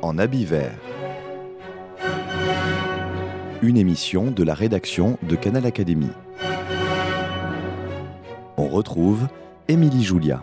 en habit vert. Une émission de la rédaction de Canal Académie. On retrouve Émilie Julia.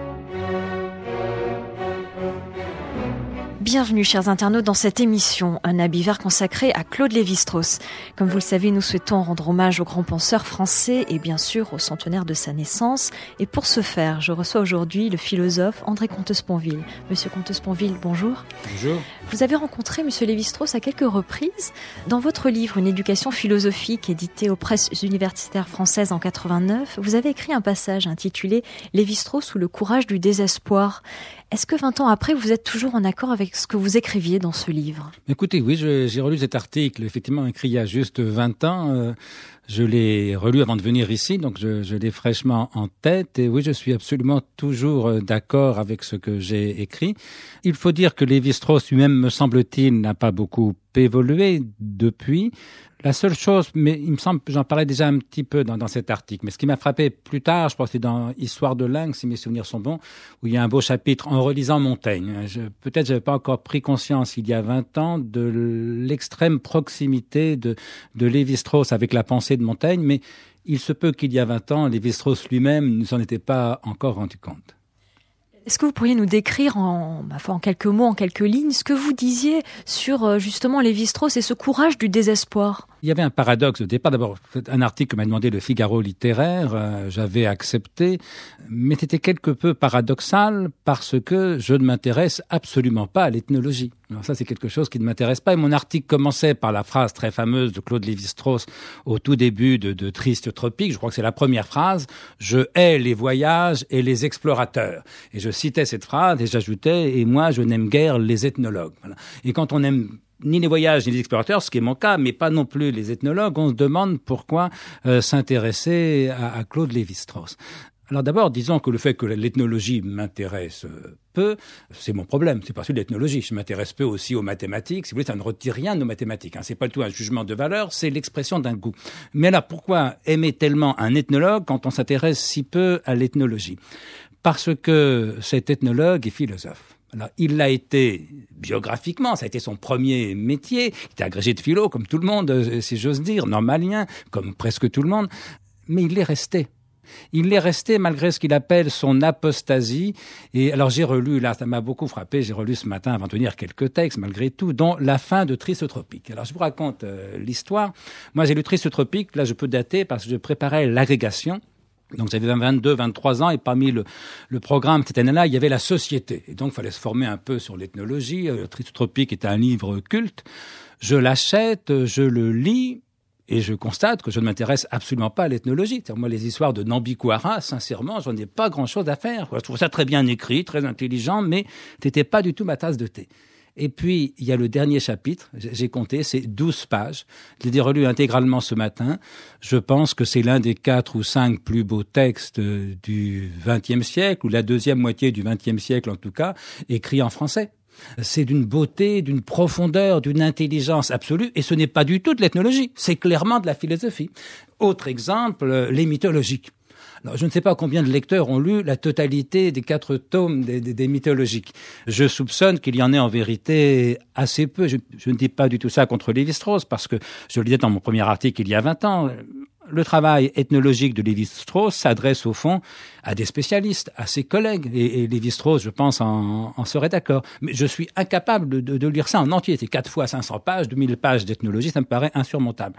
Bienvenue chers internautes dans cette émission, un habit vert consacré à Claude Lévi-Strauss. Comme vous le savez, nous souhaitons rendre hommage au grand penseur français et bien sûr au centenaire de sa naissance. Et pour ce faire, je reçois aujourd'hui le philosophe André Comte-Sponville. Monsieur Comte-Sponville, bonjour. Bonjour. Vous avez rencontré Monsieur Lévi-Strauss à quelques reprises. Dans votre livre, Une éducation philosophique, édité aux presses universitaires françaises en 89, vous avez écrit un passage intitulé « Lévi-Strauss ou le courage du désespoir ». Est-ce que 20 ans après, vous êtes toujours en accord avec ce que vous écriviez dans ce livre ? Écoutez, oui, j'ai relu cet article, effectivement écrit il y a juste 20 ans. Je l'ai relu avant de venir ici, donc je l'ai fraîchement en tête. Et oui, je suis absolument toujours d'accord avec ce que j'ai écrit. Il faut dire que Lévi-Strauss lui-même, me semble-t-il, n'a pas beaucoup évolué depuis. La seule chose, mais il me semble, j'en parlais déjà un petit peu dans cet article, mais ce qui m'a frappé plus tard, je pense que c'est dans Histoire de l'Inde, si mes souvenirs sont bons, où il y a un beau chapitre en relisant Montaigne. Peut-être j'avais pas encore pris conscience il y a 20 ans de l'extrême proximité de Lévi-Strauss avec la pensée de Montaigne, mais il se peut qu'il y a 20 ans, Lévi-Strauss lui-même ne s'en était pas encore rendu compte. Est-ce que vous pourriez nous décrire en quelques mots, en quelques lignes, ce que vous disiez sur justement Lévi-Strauss et ce courage du désespoir ? Il y avait un paradoxe au départ. D'abord, un article que m'a demandé le Figaro littéraire, j'avais accepté, mais c'était quelque peu paradoxal parce que je ne m'intéresse absolument pas à l'ethnologie. Alors ça, c'est quelque chose qui ne m'intéresse pas. Et mon article commençait par la phrase très fameuse de Claude Lévi-Strauss au tout début de Triste Tropique. Je crois que c'est la première phrase. « Je hais les voyages et les explorateurs ». Et je citais cette phrase et j'ajoutais « Et moi, je n'aime guère les ethnologues ». Voilà. Et quand on n'aime ni les voyages ni les explorateurs, ce qui est mon cas, mais pas non plus les ethnologues, on se demande pourquoi s'intéresser à Claude Lévi-Strauss. Alors d'abord, disons que le fait que l'ethnologie m'intéresse peu, c'est mon problème, c'est pas celui de l'ethnologie. Je m'intéresse peu aussi aux mathématiques. Si vous voulez, ça ne retire rien de nos mathématiques. C'est pas du tout un jugement de valeur, c'est l'expression d'un goût. Mais alors, pourquoi aimer tellement un ethnologue quand on s'intéresse si peu à l'ethnologie ? Parce que cet ethnologue est philosophe. Alors, il l'a été biographiquement, ça a été son premier métier. Il était agrégé de philo, comme tout le monde, si j'ose dire, normalien, comme presque tout le monde. Mais il l'est resté. Il l'est resté malgré ce qu'il appelle son apostasie. Et alors j'ai relu, là ça m'a beaucoup frappé, j'ai relu ce matin avant de venir quelques textes malgré tout, dont la fin de Triste Tropique. Alors je vous raconte l'histoire. Moi j'ai lu Triste Tropique, là je peux dater parce que je préparais l'agrégation. Donc j'avais 22, 23 ans et parmi le programme cette année-là, il y avait la société. Et donc il fallait se former un peu sur l'ethnologie. Triste Tropique est un livre culte. Je l'achète, je le lis. Et je constate que je ne m'intéresse absolument pas à l'ethnologie. C'est-à-dire, moi, les histoires de Nambiquara, sincèrement, j'en ai pas grand-chose à faire. Je trouve ça très bien écrit, très intelligent, mais c'était pas du tout ma tasse de thé. Et puis, il y a le dernier chapitre, j'ai compté, c'est 12 pages. Je l'ai relu intégralement ce matin. Je pense que c'est l'un des 4 ou 5 plus beaux textes du XXe siècle, ou la deuxième moitié du XXe siècle en tout cas, écrit en français. C'est d'une beauté, d'une profondeur, d'une intelligence absolue, et ce n'est pas du tout de l'ethnologie, c'est clairement de la philosophie. Autre exemple, les mythologiques. Alors, je ne sais pas combien de lecteurs ont lu la totalité des 4 tomes des mythologiques. Je soupçonne qu'il y en ait en vérité assez peu. Je ne dis pas du tout ça contre Lévi-Strauss, parce que je le disais dans mon premier article il y a 20 ans, le travail ethnologique de Lévi-Strauss s'adresse au fond à des spécialistes, à ses collègues. Et Lévi-Strauss, je pense, en serait d'accord. Mais je suis incapable de lire ça en entier. C'est 4 fois 500 pages, 2000 pages d'ethnologie, ça me paraît insurmontable.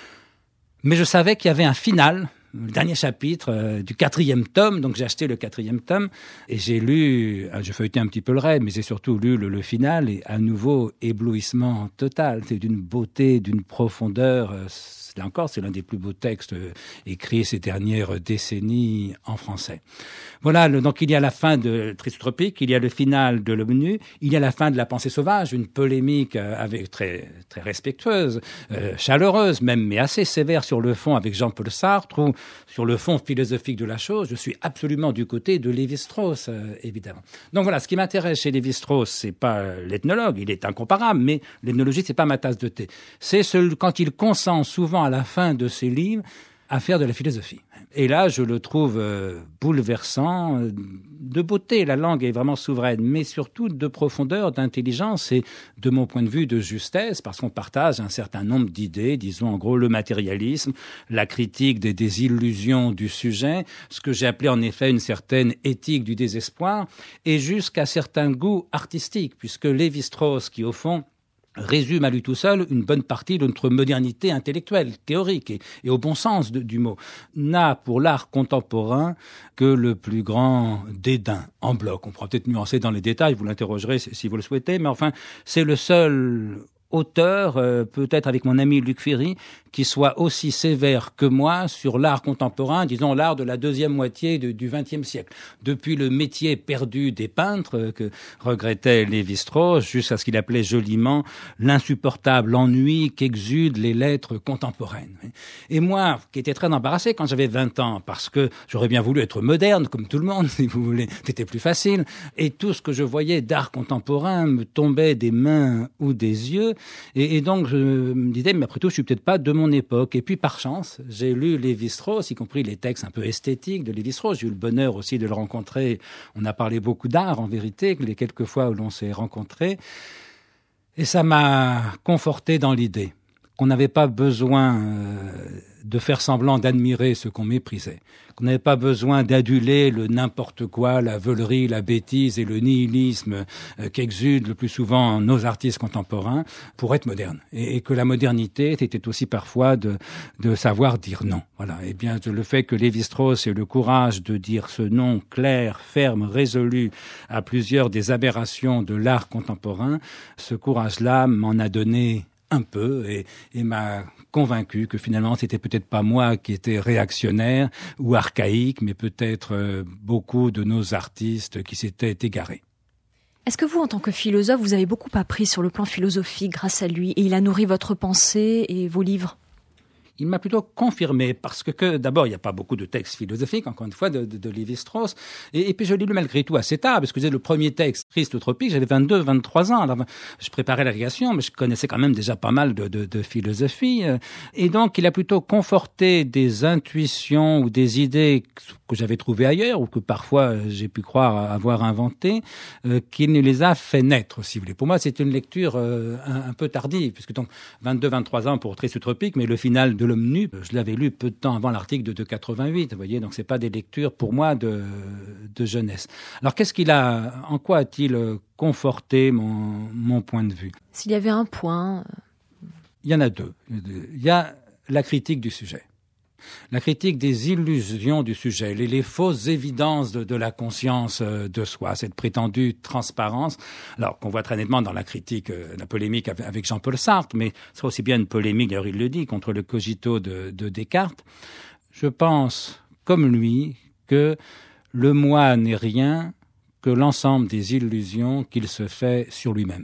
Mais je savais qu'il y avait un final, le dernier chapitre du 4e tome, donc j'ai acheté le 4e tome et j'ai feuilleté un petit peu le reste, mais j'ai surtout lu le final et à nouveau éblouissement total. C'est d'une beauté, d'une profondeur. Là encore, c'est l'un des plus beaux textes écrits ces dernières décennies en français. Voilà, donc il y a la fin de Triste Tropique, il y a le final de L'Homme nu, il y a la fin de La Pensée sauvage, une polémique avec très très respectueuse, chaleureuse même, mais assez sévère sur le fond avec Jean-Paul Sartre, ou sur le fond philosophique de la chose, je suis absolument du côté de Lévi-Strauss, évidemment. Donc voilà, ce qui m'intéresse chez Lévi-Strauss, c'est pas l'ethnologue, il est incomparable, mais l'ethnologie, c'est pas ma tasse de thé. C'est quand il consent souvent à la fin de ses livres à faire de la philosophie. Et là, je le trouve bouleversant, de beauté. La langue est vraiment souveraine, mais surtout de profondeur, d'intelligence et, de mon point de vue, de justesse, parce qu'on partage un certain nombre d'idées, disons en gros le matérialisme, la critique des illusions du sujet, ce que j'ai appelé en effet une certaine éthique du désespoir, et jusqu'à certains goûts artistiques, puisque Lévi-Strauss, qui au fond résume à lui tout seul une bonne partie de notre modernité intellectuelle, théorique et au bon sens du mot, n'a pour l'art contemporain que le plus grand dédain en bloc. On pourra peut-être nuancer dans les détails, vous l'interrogerez si vous le souhaitez, mais enfin, c'est le seul auteur, peut-être avec mon ami Luc Ferry, qui soit aussi sévère que moi sur l'art contemporain, disons l'art de la deuxième moitié du XXe siècle. Depuis le métier perdu des peintres, que regrettait Lévi-Strauss, jusqu'à ce qu'il appelait joliment l'insupportable ennui qu'exudent les lettres contemporaines. Et moi, qui étais très embarrassé quand j'avais 20 ans, parce que j'aurais bien voulu être moderne, comme tout le monde, si vous voulez, c'était plus facile, et tout ce que je voyais d'art contemporain me tombait des mains ou des yeux, et donc je me disais, mais après tout, je suis peut-être pas de mon époque. Et puis par chance, j'ai lu Lévi-Strauss, y compris les textes un peu esthétiques de Lévi-Strauss. J'ai eu le bonheur aussi de le rencontrer. On a parlé beaucoup d'art, en vérité, les quelques fois où l'on s'est rencontrés. Et ça m'a conforté dans l'idée qu'on n'avait pas besoin de faire semblant d'admirer ce qu'on méprisait, qu'on n'avait pas besoin d'aduler le n'importe quoi, la veulerie, la bêtise et le nihilisme qu'exudent le plus souvent nos artistes contemporains pour être moderne. Et que la modernité était aussi parfois de savoir dire non. Voilà. Et bien, le fait que Lévi-Strauss ait le courage de dire ce non clair, ferme, résolu à plusieurs des aberrations de l'art contemporain, ce courage-là m'en a donné un peu et m'a convaincu que finalement c'était peut-être pas moi qui étais réactionnaire ou archaïque, mais peut-être beaucoup de nos artistes qui s'étaient égarés. Est-ce que vous, en tant que philosophe, vous avez beaucoup appris sur le plan philosophique grâce à lui et il a nourri votre pensée et vos livres ? Il m'a plutôt confirmé, parce que d'abord, il n'y a pas beaucoup de textes philosophiques, encore une fois, de Lévi-Strauss. Et puis, je l'ai lu malgré tout assez tard, parce que le premier texte, Triste Utopique, j'avais 22, 23 ans. Alors, je préparais l'agrégation, mais je connaissais quand même déjà pas mal de philosophie. Et donc, il a plutôt conforté des intuitions ou des idées que j'avais trouvées ailleurs, ou que parfois j'ai pu croire avoir inventées, qu'il ne les a fait naître, si vous voulez. Pour moi, c'est une lecture un peu tardive, puisque donc 22, 23 ans pour Triste Utopique, mais le final de L'Homme nu, je l'avais lu peu de temps avant l'article de 88, vous voyez, donc c'est pas des lectures pour moi de jeunesse. Alors en quoi a-t-il conforté mon point de vue ? S'il y avait un point... Il y en a deux. Il y a la critique du sujet. La critique des illusions du sujet, les fausses évidences de la conscience de soi, cette prétendue transparence, alors qu'on voit très nettement dans la critique, la polémique avec Jean-Paul Sartre, mais c'est aussi bien une polémique, d'ailleurs il le dit, contre le cogito de Descartes. Je pense, comme lui, que le moi n'est rien que l'ensemble des illusions qu'il se fait sur lui-même.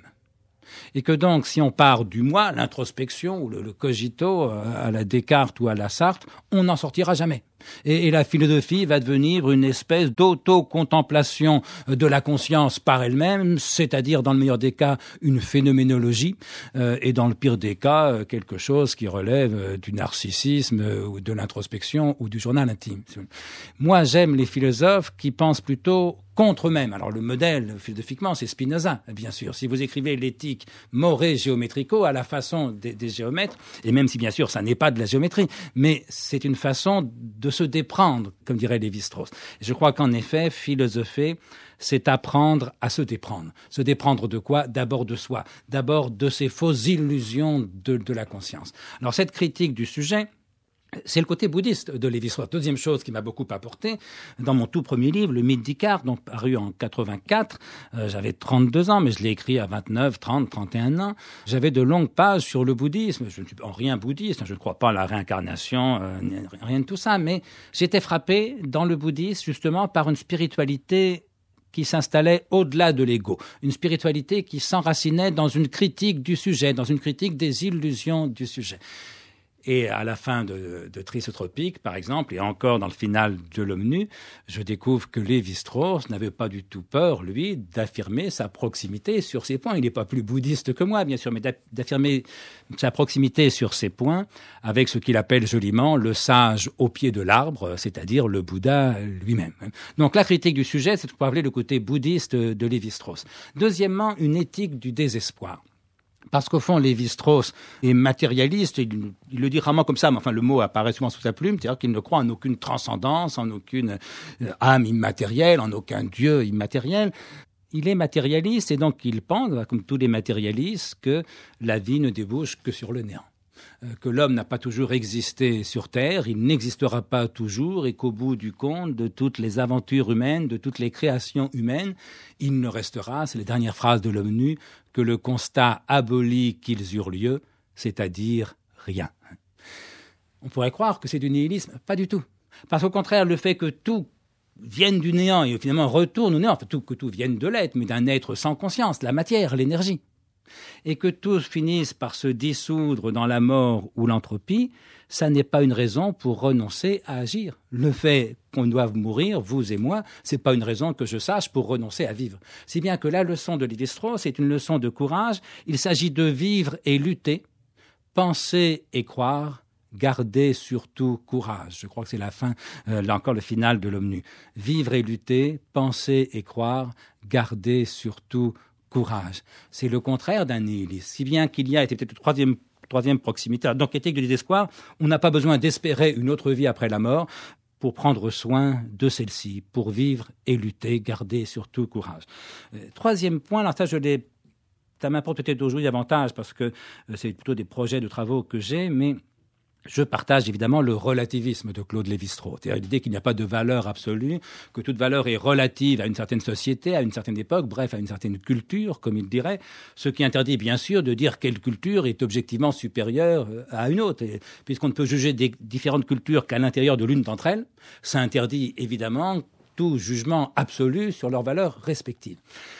Et que donc, si on part du moi, l'introspection ou le cogito à la Descartes ou à la Sartre, on n'en sortira jamais. Et la philosophie va devenir une espèce d'auto-contemplation de la conscience par elle-même, c'est-à-dire, dans le meilleur des cas, une phénoménologie, et dans le pire des cas, quelque chose qui relève du narcissisme ou de l'introspection ou du journal intime. Moi, j'aime les philosophes qui pensent plutôt contre eux-mêmes. Alors, le modèle, philosophiquement, c'est Spinoza, bien sûr. Si vous écrivez l'éthique moré géométrico à la façon des géomètres, et même si, bien sûr, ça n'est pas de la géométrie, mais c'est une façon de se déprendre, comme dirait Lévi-Strauss. Je crois qu'en effet, philosopher, c'est apprendre à se déprendre. Se déprendre de quoi ? D'abord de soi, d'abord de ces fausses illusions de la conscience. Alors, cette critique du sujet, c'est le côté bouddhiste de Lévi-Strauss. Deuxième chose qui m'a beaucoup apporté, dans mon tout premier livre, Le mythe d'Icare, donc paru en 84, j'avais 32 ans, mais je l'ai écrit à 29, 30, 31 ans. J'avais de longues pages sur le bouddhisme. Je ne suis en rien bouddhiste, je ne crois pas à la réincarnation, rien de tout ça, mais j'étais frappé dans le bouddhisme justement par une spiritualité qui s'installait au-delà de l'ego, une spiritualité qui s'enracinait dans une critique du sujet, dans une critique des illusions du sujet. Et à la fin de Trisotropique, par exemple, et encore dans le final de L'Homme nu, je découvre que Lévi-Strauss n'avait pas du tout peur, lui, d'affirmer sa proximité sur ces points. Il n'est pas plus bouddhiste que moi, bien sûr, mais d'affirmer sa proximité sur ces points avec ce qu'il appelle joliment le sage au pied de l'arbre, c'est-à-dire le Bouddha lui-même. Donc la critique du sujet, c'est ce qu'on peut appeler le côté bouddhiste de Lévi-Strauss. Deuxièmement, une éthique du désespoir. Parce qu'au fond, Lévi-Strauss est matérialiste, il le dit rarement comme ça, mais enfin le mot apparaît souvent sous sa plume, c'est-à-dire qu'il ne croit en aucune transcendance, en aucune âme immatérielle, en aucun dieu immatériel. Il est matérialiste et donc il pense, comme tous les matérialistes, que la vie ne débouche que sur le néant. Que l'homme n'a pas toujours existé sur Terre, il n'existera pas toujours et qu'au bout du compte de toutes les aventures humaines, de toutes les créations humaines, il ne restera, c'est les dernières phrases de L'Homme nu, que le constat aboli qu'ils eurent lieu, c'est-à-dire rien. On pourrait croire que c'est du nihilisme, pas du tout. Parce qu'au contraire, le fait que tout vienne du néant et finalement retourne au néant, enfin, que tout vienne de l'être, mais d'un être sans conscience, la matière, l'énergie, et que tous finissent par se dissoudre dans la mort ou l'entropie, ça n'est pas une raison pour renoncer à agir. Le fait qu'on doive mourir, vous et moi, c'est pas une raison que je sache pour renoncer à vivre. Si bien que la leçon de Lévi-Strauss est une leçon de courage. Il s'agit de vivre et lutter, penser et croire, garder surtout courage. Je crois que c'est la fin, là encore le final de L'Homme nu. Vivre et lutter, penser et croire, garder surtout courage. C'est le contraire d'un nihilisme. Si bien qu'il y a, et c'est peut-être le troisième proximité, donc éthique du désespoir, on n'a pas besoin d'espérer une autre vie après la mort pour prendre soin de celle-ci, pour vivre et lutter, garder surtout courage. Troisième point, alors ça m'importe peut-être aujourd'hui davantage parce que c'est plutôt des projets de travaux que j'ai, mais je partage évidemment le relativisme de Claude Lévi-Strauss, c'est-à-dire l'idée qu'il n'y a pas de valeur absolue, que toute valeur est relative à une certaine société, à une certaine époque, bref, à une certaine culture, comme il dirait, ce qui interdit bien sûr de dire quelle culture est objectivement supérieure à une autre. Et puisqu'on ne peut juger des différentes cultures qu'à l'intérieur de l'une d'entre elles, ça interdit évidemment tout jugement absolu sur leurs valeurs respectives.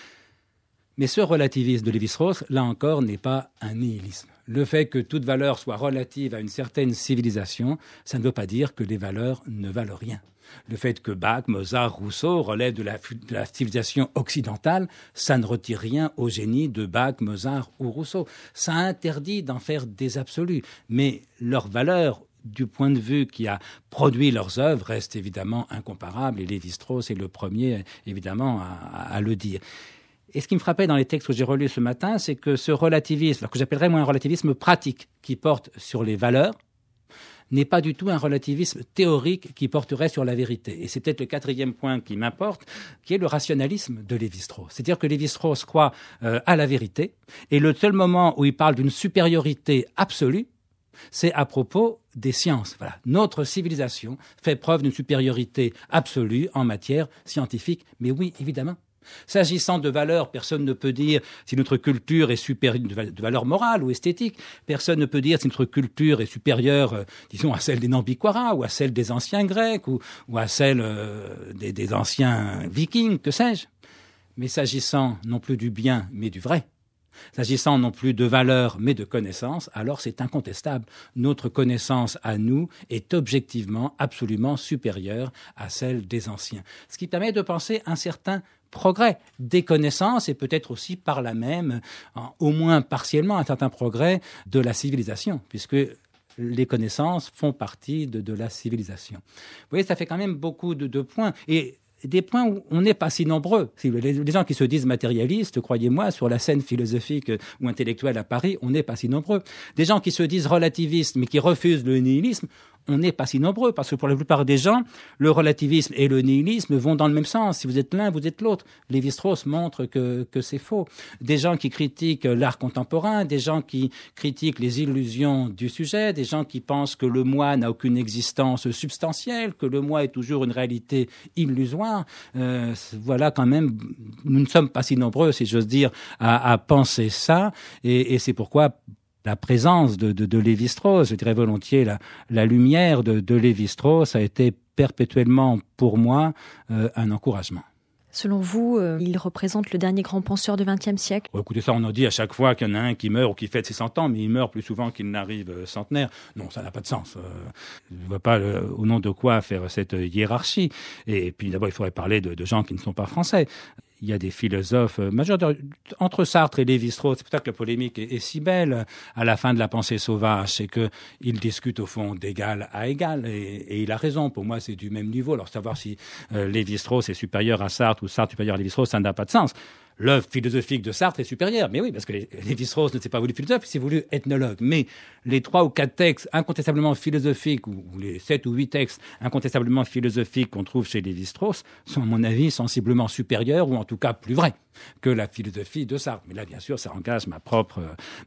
Mais ce relativisme de Lévi-Strauss, là encore, n'est pas un nihilisme. Le fait que toute valeur soit relative à une certaine civilisation, ça ne veut pas dire que les valeurs ne valent rien. Le fait que Bach, Mozart, Rousseau relèvent de la civilisation occidentale, ça ne retire rien au génie de Bach, Mozart ou Rousseau. Ça interdit d'en faire des absolus. Mais leurs valeurs, du point de vue qui a produit leurs œuvres, reste évidemment incomparable. Et Lévi-Strauss est le premier, évidemment, à le dire. Et ce qui me frappait dans les textes que j'ai relus ce matin, c'est que ce relativisme, que j'appellerais moi un relativisme pratique qui porte sur les valeurs, n'est pas du tout un relativisme théorique qui porterait sur la vérité. Et c'est peut-être le quatrième point qui m'importe, qui est le rationalisme de Lévi-Strauss. C'est-à-dire que Lévi-Strauss croit à la vérité, et le seul moment où il parle d'une supériorité absolue, c'est à propos des sciences. Voilà. Notre civilisation fait preuve d'une supériorité absolue en matière scientifique. Mais oui, évidemment. S'agissant de valeurs, personne ne peut dire si notre culture est supérieure, de valeur morale ou esthétique, personne ne peut dire si notre culture est supérieure, disons, à celle des Nambikuara, ou à celle des anciens Grecs, ou à celle des anciens Vikings, que sais-je. Mais s'agissant non plus du bien, mais du vrai, s'agissant non plus de valeur, mais de connaissance, alors c'est incontestable. Notre connaissance à nous est objectivement, absolument supérieure à celle des anciens. Ce qui permet de penser un certain progrès des connaissances et peut-être aussi par là même, au moins partiellement, un certain progrès de la civilisation, puisque les connaissances font partie de la civilisation. Vous voyez, ça fait quand même beaucoup de points. Et des points où on n'est pas si nombreux. Les gens qui se disent matérialistes, croyez-moi, sur la scène philosophique ou intellectuelle à Paris, on n'est pas si nombreux. Des gens qui se disent relativistes mais qui refusent le nihilisme, on n'est pas si nombreux, parce que pour la plupart des gens, le relativisme et le nihilisme vont dans le même sens. Si vous êtes l'un, vous êtes l'autre. Lévi-Strauss montre que c'est faux. Des gens qui critiquent l'art contemporain, des gens qui critiquent les illusions du sujet, des gens qui pensent que le moi n'a aucune existence substantielle, que le moi est toujours une réalité illusoire. Voilà, quand même, nous ne sommes pas si nombreux, si j'ose dire, à penser ça, et c'est pourquoi la présence de Lévi-Strauss, je dirais volontiers la lumière de Lévi-Strauss a été perpétuellement pour moi un encouragement. Selon vous, il représente le dernier grand penseur du XXe siècle? Écoutez, ça, on en dit à chaque fois qu'il y en a un qui meurt ou qui fête ses 100 ans, mais il meurt plus souvent qu'il n'arrive centenaire. Non, ça n'a pas de sens. Je ne vois pas au nom de quoi faire cette hiérarchie. Et puis d'abord, il faudrait parler de gens qui ne sont pas français. Il y a des philosophes majeurs. Entre Sartre et Lévi-Strauss, c'est pour ça que la polémique est si belle à la fin de La pensée sauvage, c'est qu'ils discutent au fond d'égal à égal. Et il a raison, pour moi c'est du même niveau. Alors savoir si Lévi-Strauss est supérieur à Sartre ou Sartre supérieur à Lévi-Strauss, ça n'a pas de sens. L'œuvre philosophique de Sartre est supérieure. Mais oui, parce que Lévi-Strauss ne s'est pas voulu philosophe, il s'est voulu ethnologue. Mais les 3 ou 4 textes incontestablement philosophiques, ou les 7 ou 8 textes incontestablement philosophiques qu'on trouve chez Lévi-Strauss, sont à mon avis sensiblement supérieurs, ou en tout cas plus vrais que la philosophie de Sartre. Mais là, bien sûr, ça engage ma propre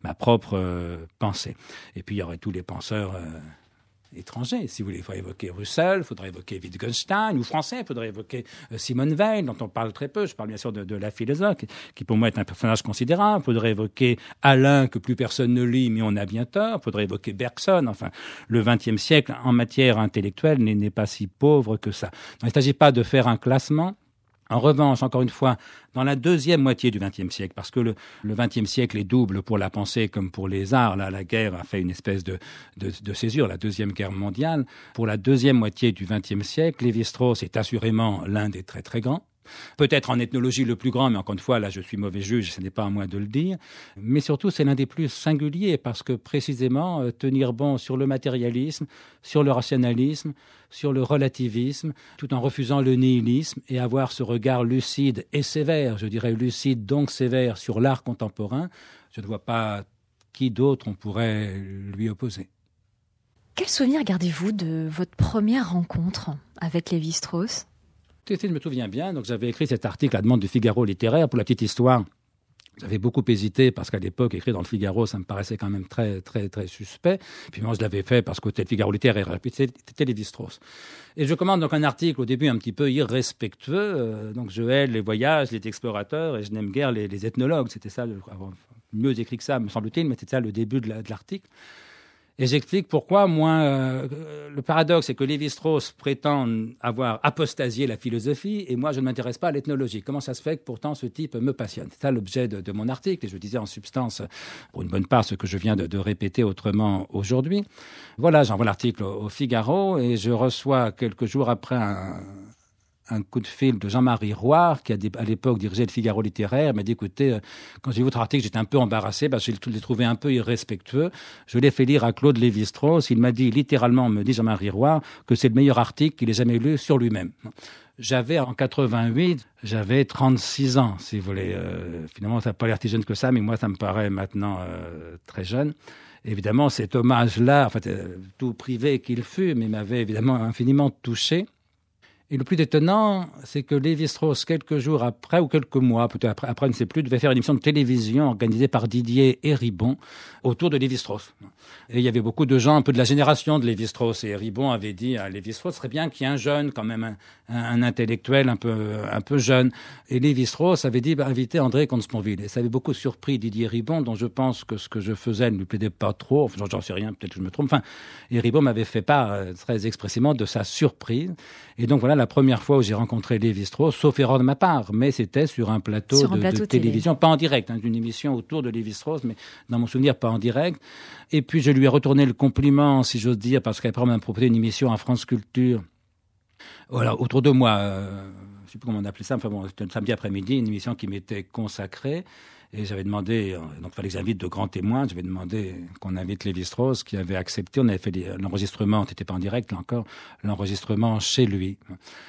pensée. Et puis, il y aurait tous les penseurs étrangers, si vous voulez. Il faudrait évoquer Russell, il faudrait évoquer Wittgenstein, ou français, il faudrait évoquer Simone Weil, dont on parle très peu. Je parle bien sûr de la philosophe, qui pour moi est un personnage considérable. Il faudrait évoquer Alain, que plus personne ne lit, mais on a bien tort. Il faudrait évoquer Bergson. Enfin, le XXe siècle, en matière intellectuelle, n'est pas si pauvre que ça. Il ne s'agit pas de faire un classement. En revanche, encore une fois, dans la deuxième moitié du XXe siècle, parce que le XXe siècle est double pour la pensée comme pour les arts, là, la guerre a fait une espèce de césure, la Deuxième Guerre mondiale. Pour la deuxième moitié du XXe siècle, Lévi-Strauss est assurément l'un des très très grands. Peut-être en ethnologie le plus grand, mais encore une fois, là je suis mauvais juge, ce n'est pas à moi de le dire. Mais surtout, c'est l'un des plus singuliers, parce que précisément, tenir bon sur le matérialisme, sur le rationalisme, sur le relativisme, tout en refusant le nihilisme, et avoir ce regard lucide et sévère, je dirais lucide donc sévère, sur l'art contemporain, je ne vois pas qui d'autre on pourrait lui opposer. Quel souvenir gardez-vous de votre première rencontre avec Lévi-Strauss ? Je me souviens bien, donc j'avais écrit cet article à la demande du Figaro littéraire. Pour la petite histoire, j'avais beaucoup hésité parce qu'à l'époque, écrit dans le Figaro, ça me paraissait quand même très, très, très suspect. Puis moi, je l'avais fait parce que c'était le Figaro littéraire, puis c'était Lévi-Strauss. Et je commande donc un article au début un petit peu irrespectueux. Donc je hais les voyages, les explorateurs, et je n'aime guère les ethnologues. C'était ça, mieux écrit que ça, me semble-t-il, mais c'était ça le début de l'article. Et j'explique pourquoi, moi, le paradoxe, c'est que Lévi-Strauss prétend avoir apostasié la philosophie, et moi, je ne m'intéresse pas à l'ethnologie. Comment ça se fait que, pourtant, ce type me passionne? C'est ça l'objet de mon article, et je disais en substance, pour une bonne part, ce que je viens de répéter autrement aujourd'hui. Voilà, j'envoie l'article au Figaro, et je reçois quelques jours après un coup de fil de Jean-Marie Roire, qui à l'époque dirigeait le Figaro littéraire, m'a dit, écoutez, quand j'ai vu votre article, j'étais un peu embarrassé, parce que je l'ai trouvé un peu irrespectueux. Je l'ai fait lire à Claude Lévi-Strauss. Il m'a dit, littéralement, me dit Jean-Marie Roire, que c'est le meilleur article qu'il ait jamais lu sur lui-même. J'avais, en 88, j'avais 36 ans, si vous voulez. Finalement, ça n'a pas l'air si jeune que ça, mais moi, ça me paraît maintenant très jeune. Évidemment, cet hommage-là, en fait, tout privé qu'il fut, mais m'avait évidemment infiniment touché. Et le plus étonnant, c'est que Lévi-Strauss, quelques jours après, ou quelques mois, peut-être après, je ne sais plus, devait faire une émission de télévision organisée par Didier Héribon autour de Lévi-Strauss. Et il y avait beaucoup de gens un peu de la génération de Lévi-Strauss. Et Héribon avait dit à Lévi-Strauss, ce serait bien qu'il y ait un jeune, quand même, un intellectuel un peu jeune. Et Lévi-Strauss avait dit, invitez André Comte-Sponville. Et ça avait beaucoup surpris Didier Héribon, dont je pense que ce que je faisais ne lui plaidait pas trop. Enfin, j'en sais rien, peut-être que je me trompe. Enfin, Héribon m'avait fait part très expressément de sa surprise. Et donc voilà la première fois où j'ai rencontré Lévi-Strauss, sauf erreur de ma part, mais c'était sur un plateau de télévision, pas en direct, une émission autour de Lévi-Strauss, mais dans mon souvenir, pas en direct. Et puis je lui ai retourné le compliment, si j'ose dire, parce qu'après on m'a proposé une émission à France Culture, voilà, autour de moi, je ne sais plus comment on appelait ça, enfin bon, c'était un samedi après-midi, une émission qui m'était consacrée. Et j'avais demandé, donc il fallait que j'invite de grands témoins, j'avais demandé qu'on invite Lévi-Strauss, qui avait accepté, on avait fait l'enregistrement, c'était pas en direct là encore, l'enregistrement chez lui.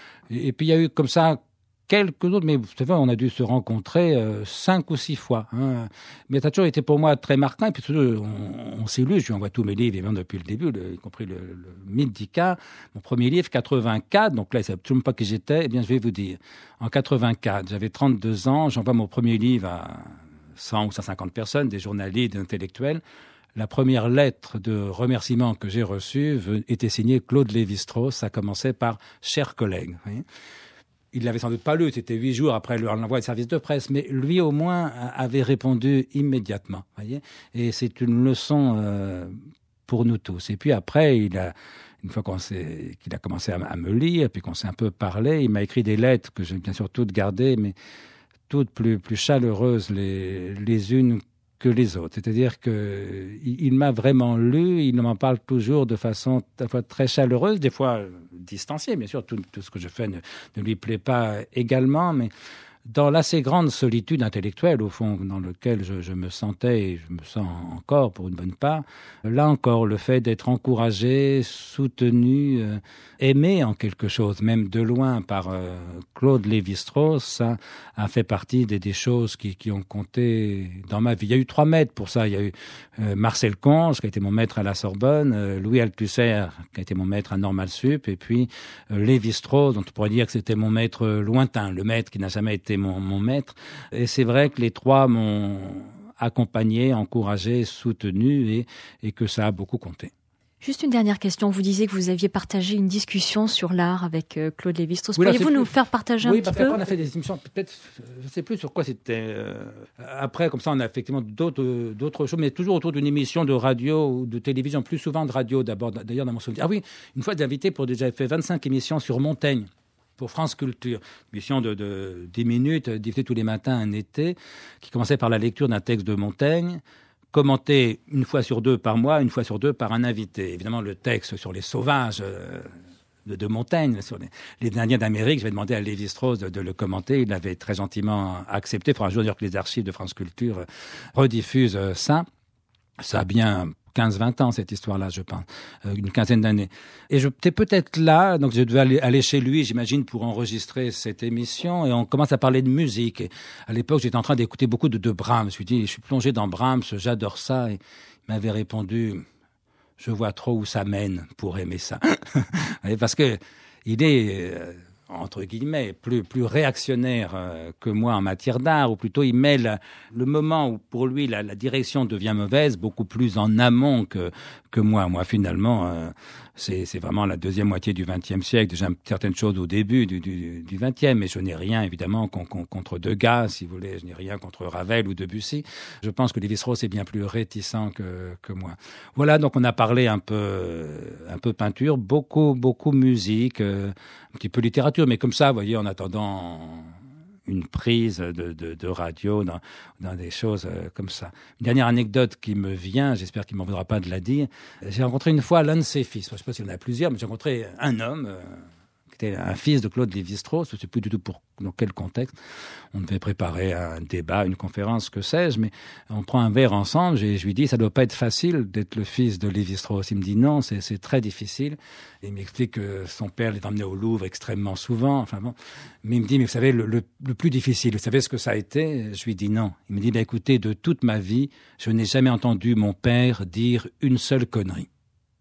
Et puis il y a eu comme ça quelques autres, mais vous savez, on a dû se rencontrer 5 ou 6 fois. Hein. Mais ça a toujours été pour moi très marquant, et puis surtout, on s'est lu, je lui envoie tous mes livres, évidemment, depuis le début, y compris le Mythe d'Icare, mon premier livre, 84, donc là, il ne savait absolument pas qui j'étais, eh bien je vais vous dire, en 84, j'avais 32 ans, j'envoie mon premier livre à 100 ou 150 personnes, des journalistes, des intellectuels. La première lettre de remerciement que j'ai reçue était signée Claude Lévi-Strauss. Ça commençait par « Chers collègues ». Il ne l'avait sans doute pas lu, c'était 8 jours après l'envoi de service de presse, mais lui au moins avait répondu immédiatement. Voyez, et c'est une leçon pour nous tous. Et puis après, il une fois qu'il a commencé à me lire, puis qu'on s'est un peu parlé, il m'a écrit des lettres que j'ai bien sûr toutes gardées, mais toutes plus chaleureuses les unes que les autres. C'est-à-dire qu'il m'a vraiment lu, il m'en parle toujours de façon à la fois très chaleureuse, des fois distanciée. Bien sûr, tout ce que je fais ne lui plaît pas également, mais dans l'assez grande solitude intellectuelle, au fond, dans laquelle je me sentais et je me sens encore pour une bonne part, là encore, le fait d'être encouragé, soutenu, aimé en quelque chose, même de loin par Claude Lévi-Strauss, ça a fait partie des choses qui ont compté dans ma vie. Il y a eu 3 maîtres pour ça. Il y a eu Marcel Conge, qui a été mon maître à la Sorbonne, Louis Althusser, qui a été mon maître à Normal Sup, et puis Lévi-Strauss, dont on pourrait dire que c'était mon maître lointain, le maître qui n'a jamais été mon maître. Et c'est vrai que les 3 m'ont accompagné, encouragé, soutenu et que ça a beaucoup compté. Juste une dernière question. Vous disiez que vous aviez partagé une discussion sur l'art avec Claude Lévi-Strauss. Pourriez-vous nous faire partager un petit peu ? Oui, parce qu'après on a fait des émissions, peut-être, je ne sais plus sur quoi c'était. Après, comme ça, on a effectivement d'autres choses, mais toujours autour d'une émission de radio ou de télévision, plus souvent de radio d'abord, d'ailleurs dans mon souvenir. Ah oui, une fois invité pour déjà fait 25 émissions sur Montaigne, pour France Culture, une émission de 10 minutes, diffusée tous les matins un été, qui commençait par la lecture d'un texte de Montaigne, commenté 1 fois sur 2 par mois, 1 fois sur 2 par un invité. Évidemment, le texte sur les sauvages de Montaigne, sur les Indiens d'Amérique, j'avais demandé à Lévi-Strauss de le commenter. Il l'avait très gentiment accepté. Il faudra un jour dire que les archives de France Culture rediffusent ça. Ça a bien 15-20 ans, cette histoire-là, je pense, une quinzaine d'années. Et j'étais peut-être là, donc je devais aller chez lui, j'imagine, pour enregistrer cette émission, et on commence à parler de musique. Et à l'époque, j'étais en train d'écouter beaucoup de Brahms. Je me suis dit, je suis plongé dans Brahms, j'adore ça. Et il m'avait répondu, je vois trop où ça mène pour aimer ça. Parce que il est... entre guillemets, plus réactionnaire que moi en matière d'art, ou plutôt il met le moment où pour lui la direction devient mauvaise beaucoup plus en amont que moi. Moi, finalement, c'est vraiment la deuxième moitié du XXe siècle, déjà certaines choses au début du XXe, mais je n'ai rien, évidemment, contre Degas, si vous voulez, je n'ai rien contre Ravel ou Debussy. Je pense que Lévi-Strauss est bien plus réticent que moi. Voilà, donc on a parlé un peu peinture, beaucoup musique, un petit peu littérature, mais comme ça, vous voyez, en attendant une prise de radio dans des choses comme ça. Une dernière anecdote qui me vient, j'espère qu'il ne m'en voudra pas de la dire. J'ai rencontré une fois l'un de ses fils. Je ne sais pas s'il y en a plusieurs, mais j'ai rencontré un homme qui était un fils de Claude Lévi-Strauss. Je ne sais plus du tout dans quel contexte. On devait préparer un débat, une conférence, que sais-je, mais on prend un verre ensemble et je lui dis, ça ne doit pas être facile d'être le fils de Lévi-Strauss. Il me dit non, c'est très difficile. Et il m'explique que son père l'est emmené au Louvre extrêmement souvent. Enfin bon. Mais il me dit, mais vous savez, le plus difficile, vous savez ce que ça a été ? Je lui dis non. Il me dit, écoutez, de toute ma vie, je n'ai jamais entendu mon père dire une seule connerie.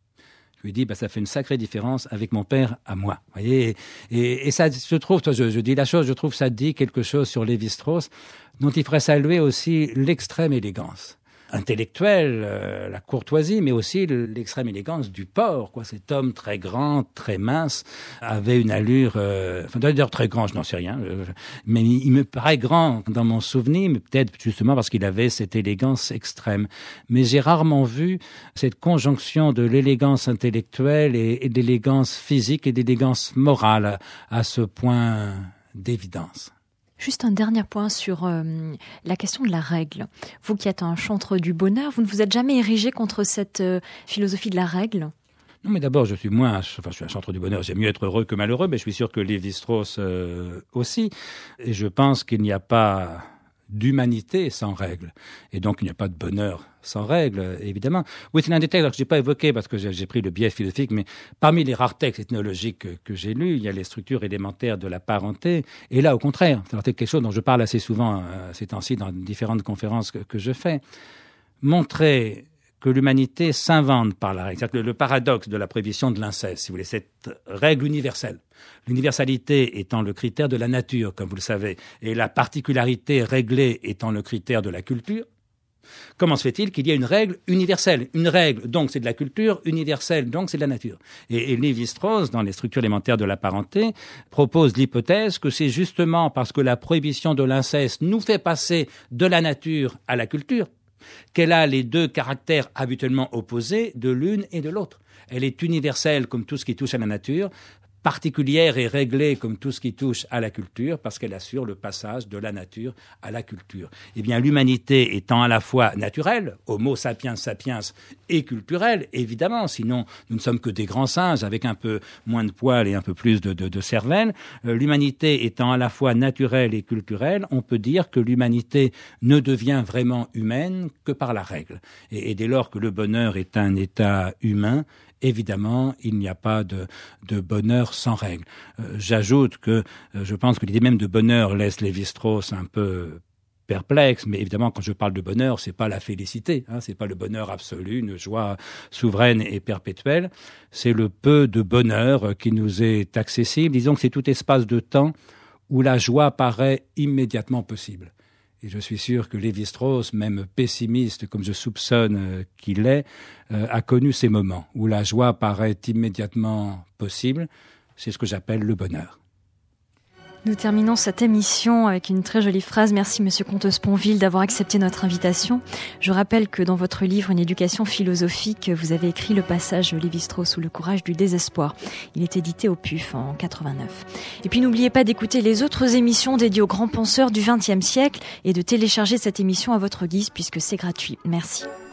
Je lui dis, ça fait une sacrée différence avec mon père à moi. Vous voyez, et ça, je trouve, je dis la chose, je trouve ça dit quelque chose sur Lévi-Strauss, dont il faudrait saluer aussi l'extrême élégance intellectuelle, la courtoisie, mais aussi l'extrême élégance du port, quoi. Cet homme très grand, très mince, avait une allure, d'ailleurs très grand, je n'en sais rien, mais il me paraît grand dans mon souvenir, mais peut-être justement parce qu'il avait cette élégance extrême. Mais j'ai rarement vu cette conjonction de l'élégance intellectuelle et de l'élégance physique et d'élégance morale à ce point d'évidence. Juste un dernier point sur la question de la règle. Vous qui êtes un chantre du bonheur, vous ne vous êtes jamais érigé contre cette philosophie de la règle ? Non, mais d'abord, je suis un chantre du bonheur. J'aime mieux être heureux que malheureux, mais je suis sûr que Lévi-Strauss aussi. Et je pense qu'il n'y a pas d'humanité sans règle. Et donc, il n'y a pas de bonheur sans règle, évidemment. Oui, c'est l'un des textes que je n'ai pas évoqué parce que j'ai pris le biais philosophique, mais parmi les rares textes ethnologiques que j'ai lus, il y a les structures élémentaires de la parenté. Et là, au contraire, c'est quelque chose dont je parle assez souvent ces temps-ci dans différentes conférences que je fais. Montrer que l'humanité s'invente par la règle. C'est-à-dire que le paradoxe de la prohibition de l'inceste, si vous voulez, cette règle universelle. L'universalité étant le critère de la nature, comme vous le savez, et la particularité réglée étant le critère de la culture. Comment se fait-il qu'il y ait une règle universelle ? Une règle, donc c'est de la culture, universelle, donc c'est de la nature. Et Lévi-Strauss, dans les structures élémentaires de la parenté, propose l'hypothèse que c'est justement parce que la prohibition de l'inceste nous fait passer de la nature à la culture, qu'elle a les deux caractères habituellement opposés de l'une et de l'autre. Elle est universelle comme tout ce qui touche à la nature, particulière et réglée comme tout ce qui touche à la culture, parce qu'elle assure le passage de la nature à la culture. Eh bien, l'humanité étant à la fois naturelle, Homo sapiens sapiens, et culturelle, évidemment, sinon nous ne sommes que des grands singes avec un peu moins de poils et un peu plus de cervelle. L'humanité étant à la fois naturelle et culturelle, on peut dire que l'humanité ne devient vraiment humaine que par la règle. Et dès lors que le bonheur est un état humain, évidemment, il n'y a pas de bonheur sans règle. J'ajoute que je pense que l'idée même de bonheur laisse Lévi-Strauss un peu perplexe, mais évidemment, quand je parle de bonheur, c'est pas la félicité, c'est pas le bonheur absolu, une joie souveraine et perpétuelle, c'est le peu de bonheur qui nous est accessible. Disons que c'est tout espace de temps où la joie paraît immédiatement possible. Et je suis sûr que Lévi-Strauss, même pessimiste comme je soupçonne qu'il est, a connu ces moments où la joie paraît immédiatement possible. C'est ce que j'appelle le bonheur. Nous terminons cette émission avec une très jolie phrase. Merci Monsieur Comte-Sponville d'avoir accepté notre invitation. Je rappelle que dans votre livre Une éducation philosophique, vous avez écrit le passage Lévi-Strauss ou le courage du désespoir. Il est édité au PUF en 89. Et puis n'oubliez pas d'écouter les autres émissions dédiées aux grands penseurs du XXe siècle et de télécharger cette émission à votre guise puisque c'est gratuit. Merci.